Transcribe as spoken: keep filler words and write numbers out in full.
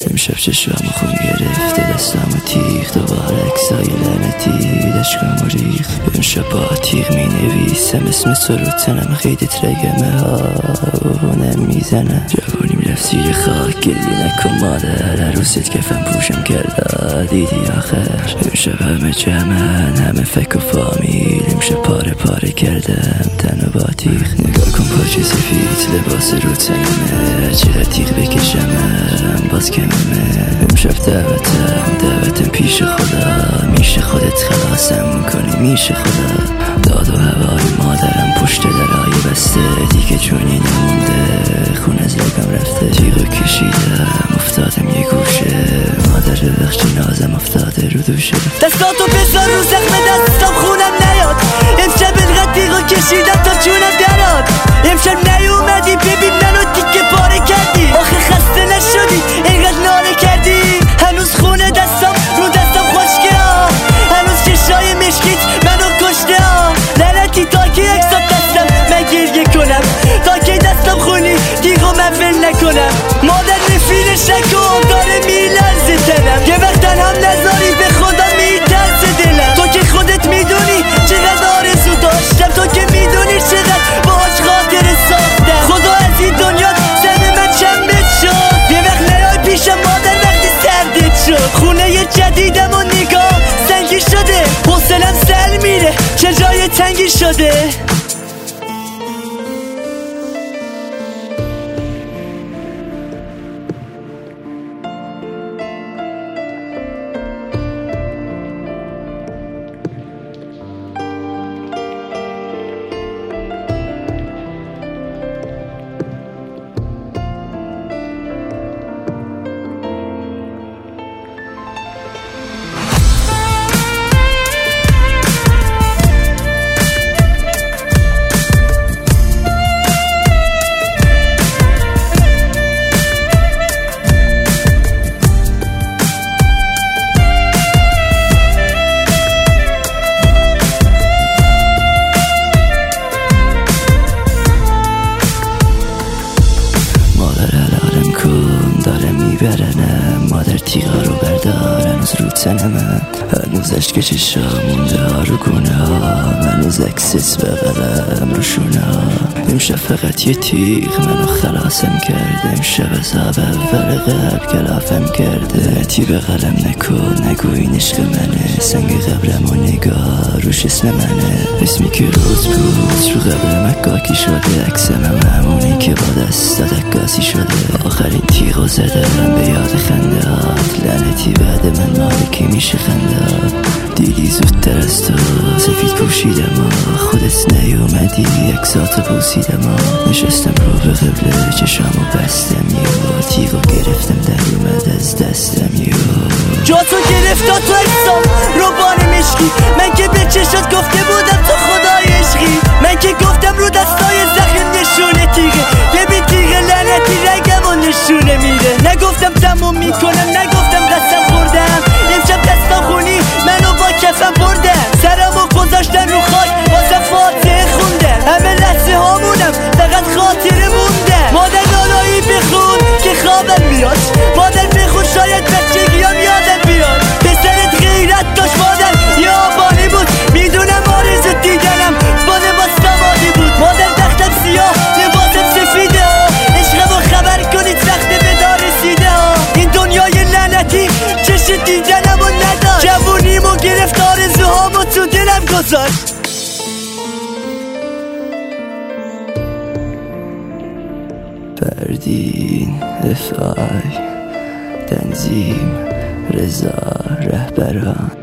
امشب چشم خون گرفته دستم و تیغ دوباره اکسای لعنتی دشکم و ریخ. امشب با تیغ می نویسم اسم تو رو تنم خیلی ترگمه ها و نمیزنم. جوانیم رفت زیر خاک گلی نکن مادر هر روزت کفم پوشم کرده دیدی آخر. امشب همه جمعن همه فک و فامیل امشب پاره پاره کردم تن و با تیغ. نگاه کن پاچه سفید لباس رو تنمه چرا تیغ بکشمم باز کممه. امشب دعوتم دعوتم پیش خدا میشه خودت خلاصم میکنی میشه خدا. داد و هوای مادرم پشت درای بسته دیگه جونی نمونده خون از رگم رفته. تیغو کشیدم افتادم یه گوشه مادر ببخشی نازم افتاده رو دوشه. دستاتو بذار رو زخم دستم خونم نیاد. امشب اینقدر تیغو کشیدم تا جونم دراد. امشب نیومدی ببین منو دیگه پاره کردی. آخه خسته نشدی اینقدر ناله کردی. هنوز خونه دستم رو دستم خشکه ها هنوز چشای مشکیت منو کشته ها. لعنتی تا که اکسات دستم من گریه کنم تا که دستم خونی تیغو من ول نکنم. مادر نفیرش نکن داره میلرزه تنم یه وقت هم نذاری به خدا میترسه دلم. تو که خودت میدونی چقدر آرزو داشتم تو که میدونی چقدر باهاش خاطر ساختم. خدا از این دنیا سر من چمت شد یه وقت نیای پیشم مادر وقتی سردت شد. خونه یه جدیدم و نگاه سنگی شده حوصلم سر میره چه جای تنگی شده. برنم مادر تیغا رو بردار هنوز رو تنمم هنوز عشق چشام مونده ها رو گونه ها هنوز عکست بغلم رو شونه ها. امشب فقط یه تیغ منو خلاصم کرده. امشب از آب اول قلب کلافم کرده. نتی بغلم نکن نگو این عشق منه سنگ قبرم و نگاه روش اسم منه. اسمی که روز بود رو قبرم اکاکی شده عکسم هم همونی که با دستات عکاسی شده. آخرین تیغو زدم به یاد خنده هات لعنتی بعد من مالکی میشه خنده هات. دیدی زودتر از تو سفید پوشیدم ها خودت نیومدی اکساتو بوسیدم ها. نشستم رو به قبله چشامو بستم یو تیغو گرفتم در اومد از دستم یو. جاتو گرفتا تو اکسام رو بار مشکی من که به چشات گفته بودم تو خدای عشقی. من که گفتم رو دستای زخم نشونه تیغه ببین تیغه لعنتی رگم و نشونه میره. نگفتم تموم میکنم نگفتم قسم خوردم. امشب دستم خونی منو با کفم بردم سرمو گذاشتن رو خاک واسه فاتحه خوندم. همه لحظه هامونم فقط خاطره موندم. مادر نالایی بخون که خوابم میاد مادر بخون شاید بچگیام یادم بیاد. پسرت غیرت داشت مادر یا آبانی بود میدونم آرزو دیدنم با لباس دمادی بود. مادر تختم سیاه لباسم سفیده ها عشقمو خبر کنید وقت بدار رسیده ها. این دنیای لعنتی چش دیدنمو نداشت جوونیمو گرفت آرزوهامو تو دلم گذاشت. فردین افای تنظیم رضا رهبران.